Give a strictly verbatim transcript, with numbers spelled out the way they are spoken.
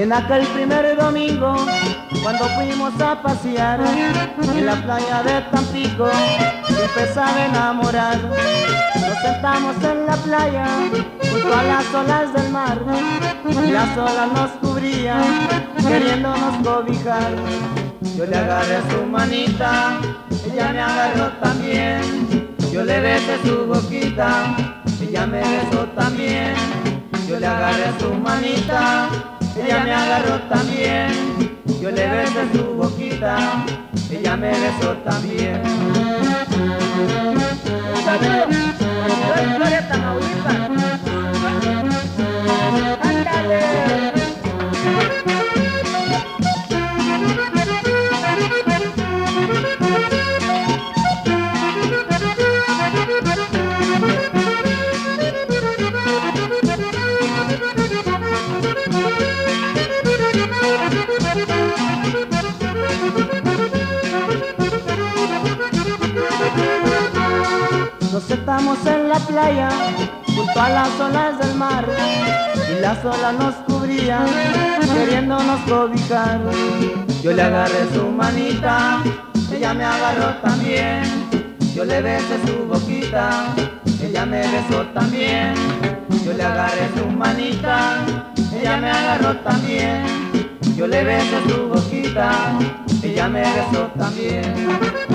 En aquel primer domingo, cuando fuimos a pasear en la playa de Tampico, empezaba a enamorar. Nos sentamos en la playa, junto a las olas del mar, y las olas nos cubrían, queriéndonos cobijar. Yo le agarré su manita, ella me agarró también. Yo le besé su boquita, ella me besó también. Yo le agarré su manita, ella me agarró también. Yo le besé su boquita, ella me besó también. Un saludo por la Gloria Tamaulipas. ¡Ándale! Nos sentamos en la playa, junto a las olas del mar, y las olas nos cubrían, queriéndonos cobijar. Yo le agarré su manita, ella me agarró también. Yo le besé su boquita, ella me besó también. Yo le agarré su manita, ella me agarró también. Yo le besé su boquita, ella me besó también.